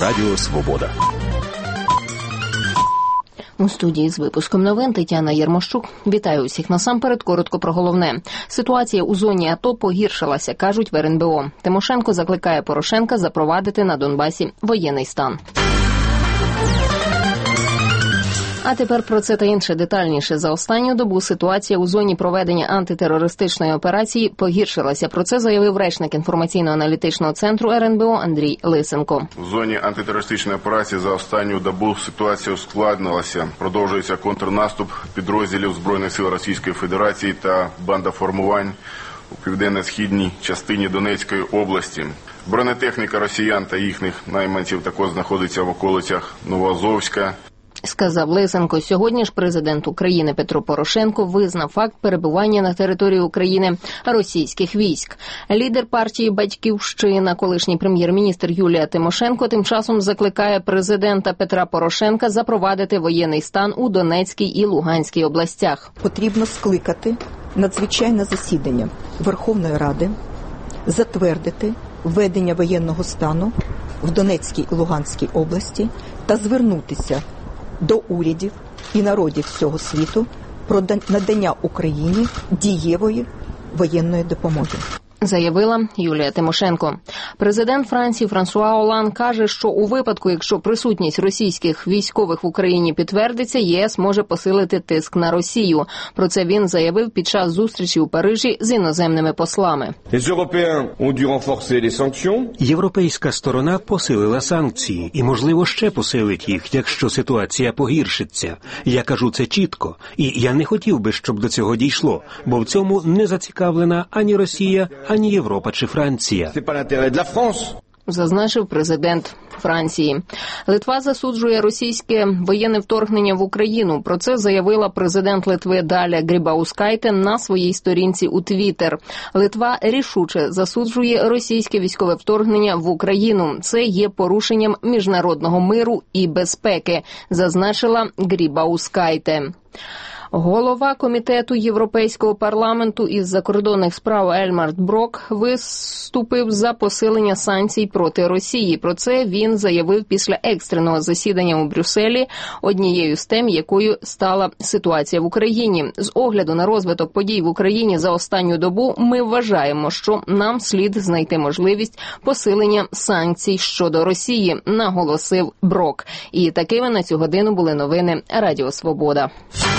Радіо Свобода. У студії з випуском новин Тетяна Єрмощук. Вітаю усіх. Насамперед, коротко про головне. Ситуація у зоні АТО погіршилася, кажуть в РНБО. Тимошенко закликає Порошенка запровадити на Донбасі воєнний стан. А тепер про це та інше детальніше. За останню добу ситуація у зоні проведення антитерористичної операції погіршилася. Про це заявив речник інформаційно-аналітичного центру РНБО Андрій Лисенко. В зоні антитерористичної операції за останню добу ситуація ускладнилася. Продовжується контрнаступ підрозділів Збройних сил Російської Федерації та бандоформувань у південно-східній частині Донецької області. Бронетехніка росіян та їхніх найманців також знаходиться в околицях Новоазовська. Сказав Лисенко. Сьогодні ж президент України Петро Порошенко визнав факт перебування на території України російських військ. Лідер партії «Батьківщина», колишній прем'єр-міністр Юлія Тимошенко, тим часом закликає президента Петра Порошенка запровадити воєнний стан у Донецькій і Луганській областях. Потрібно скликати надзвичайне засідання Верховної Ради, затвердити введення воєнного стану в Донецькій і Луганській області та звернутися до урядів і народів всього світу про надання Україні дієвої воєнної допомоги. Заявила Юлія Тимошенко. Президент Франції Франсуа Олланд каже, що у випадку, якщо присутність російських військових в Україні підтвердиться, єС може посилити тиск на Росію. Про це він заявив під час зустрічі у Парижі з іноземними послами. Європейська сторона посилила санкції і, можливо, ще посилить їх, якщо ситуація погіршиться. Я кажу це чітко. І я не хотів би, щоб до цього дійшло, бо в цьому не зацікавлена ані Росія, ані Європа чи Франція. Зазначив президент Франції. Литва засуджує російське воєнне вторгнення в Україну. Про це заявила президент Литви Даля Грибаускайте на своїй сторінці у Твіттер. Литва рішуче засуджує російське військове вторгнення в Україну. Це є порушенням міжнародного миру і безпеки, зазначила Грибаускайте. Голова Комітету Європейського парламенту із закордонних справ Ельмар Брок виступив за посилення санкцій проти Росії. Про це він заявив після екстреного засідання у Брюсселі, однією з тем, якою стала ситуація в Україні. З огляду на розвиток подій в Україні за останню добу ми вважаємо, що нам слід знайти можливість посилення санкцій щодо Росії, наголосив Брок. І такими на цю годину були новини Радіо Свобода.